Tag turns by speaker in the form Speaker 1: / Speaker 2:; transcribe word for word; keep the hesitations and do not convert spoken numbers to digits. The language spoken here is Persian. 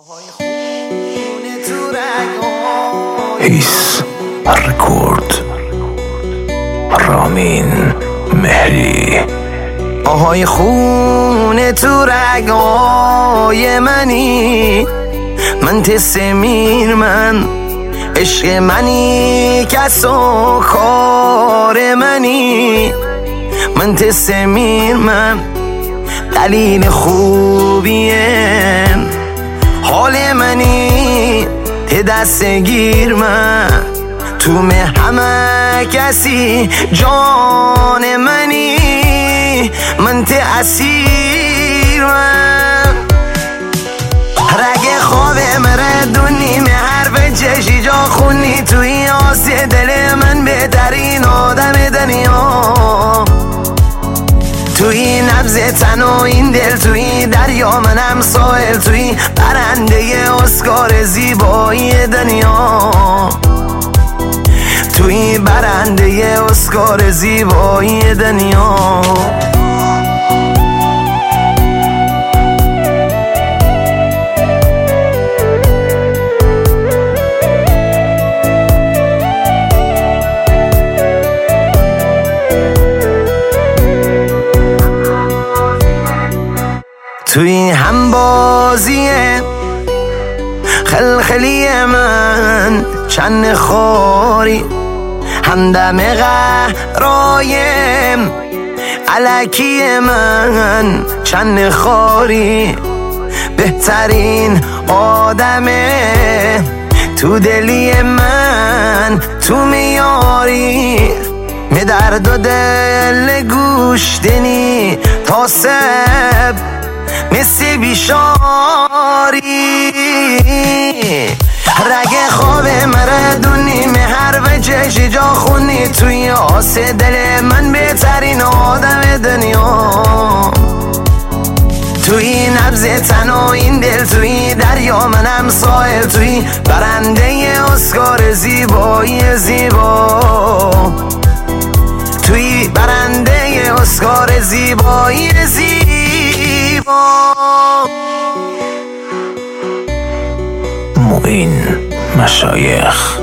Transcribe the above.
Speaker 1: هیس رکورد رامین مهری.
Speaker 2: آهای خون تو رگای منی، من تسمیر من عشق منی، کس و کار منی، من تسمیر من دلیل خوبیه حال منی، ته دست گیر من تو همه کسی جان منی، من ته اسیر من رگ خواب مردونی مه حرف چشی جا خونی توی آسه دل من بهترین آدم دنیا، توی نبض تن و این دل، توی دریا منم ساحل، توی برنده اسکار زیبایی دنیا، توی برنده اسکار زیبایی دنیا. توی هم بازیه خلخلی من چند خاری، همدم قهرایم علکی من چند خاری، بهترین آدمه تو دلی من تو میاری، می درد و دل گوش دنی تا سب مثل بیشاری، رگ خواب مردونی مه حرف چشی جا خونی توی آسه دل من بهترین آدم دنیا، توی نبض تن و این دل، توی دریا منم ساحل، توی برنده اسکار زیبایی زیبا، توی برنده اسکار زیبایی زیبا.
Speaker 1: معین مشایخ.